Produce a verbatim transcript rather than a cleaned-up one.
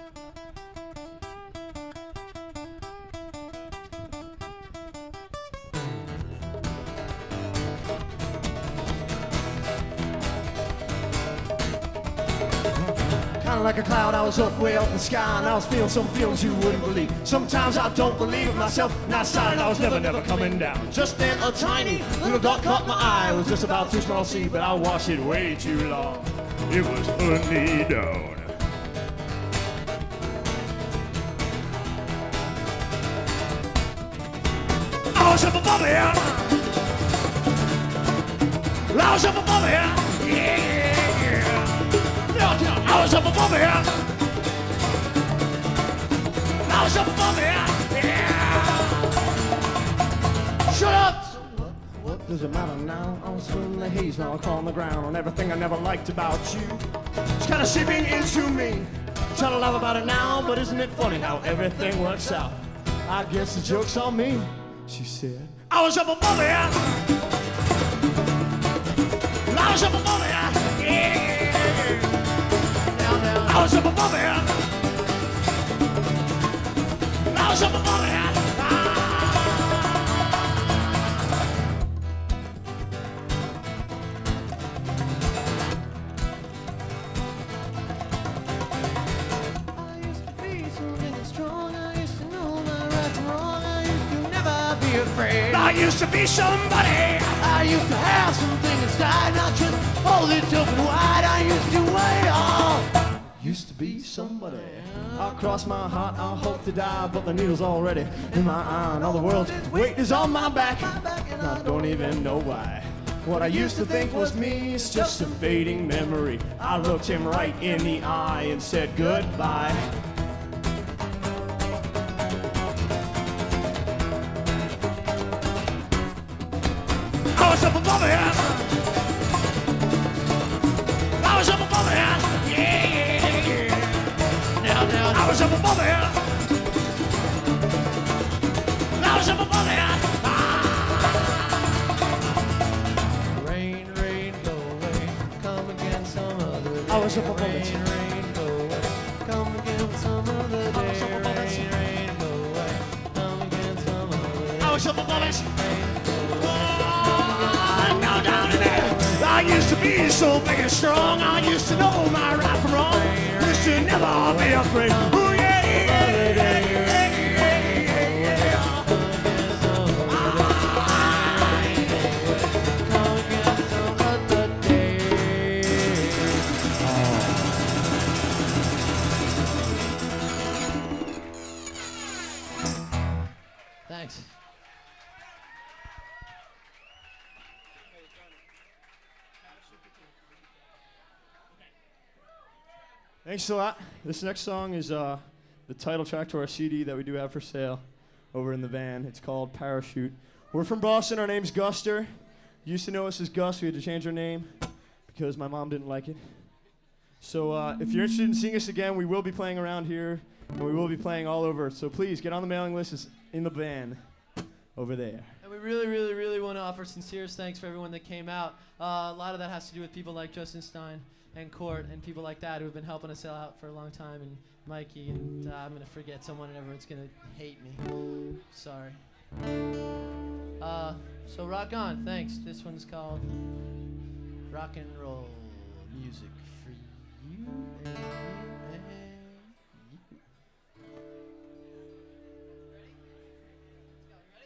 Kinda like a cloud, I was up way up in the sky, and I was feeling some feelings you wouldn't believe. Sometimes I don't believe it myself, and I decided I was never, never coming down. Just then a tiny little dot caught my eye. It was just about too small to see, but I watched it way too long. It was pulling me down. I was up above here. I was up above here. Yeah. I was up above here. I was up above here. Yeah. Shut up! So what, what does it matter now? I was feeling the haze, now I crawl on the ground on everything I never liked about you. It's kind of seeping into me. I'm trying to laugh about it now, but isn't it funny how everything works out? I guess the joke's on me, she said. I was up above here. I was up above here. Yeah. I was up above here. I was up above here. Ah. I used to be so big and strong. I used to know my right from wrong. I used to never be afraid. I used to be somebody. I used to have something inside, not just hold it open wide. I used to wait all. Used to be somebody. I cross my heart, I hope to die, but the needle's already in my eye, and all the world's weight is on my back, and I don't even know why. What I used to think was me is just a fading memory. I looked him right in the eye and said goodbye. I was up above here. I was up above here. Yeah. I was up above here. I was up above here. Ah. Rain, rain, go away. Come again some other day. I was up above it. Rain, rain, go away. Come again some other day. Rain, rain, go away. Come again some other day. I was up above it. Rain, go away. Oh, now down in there. I used to be so big and strong. I used to know my right from wrong. Used to never be afraid. Ooh, yeah, yeah, yeah, yeah, yeah, yeah. Come again some other day. Thanks. Thanks a lot. This next song is uh, the title track to our C D that we do have for sale over in the van. It's called Parachute. We're from Boston. Our name's Guster. You used to know us as Gus. We had to change our name because my mom didn't like it. So uh, if you're interested in seeing us again, we will be playing around here, and we will be playing all over. So please get on the mailing list. It's in the van over there. And we really, really, really want to offer sincerest thanks for everyone that came out. Uh, a lot of that has to do with people like Justin Stein and Court and people like that who have been helping us sell out for a long time, and Mikey, and uh, I'm going to forget someone and everyone's going to hate me. Sorry. Uh, so rock on. Thanks. This one's called Rock and Roll Music for You and Me.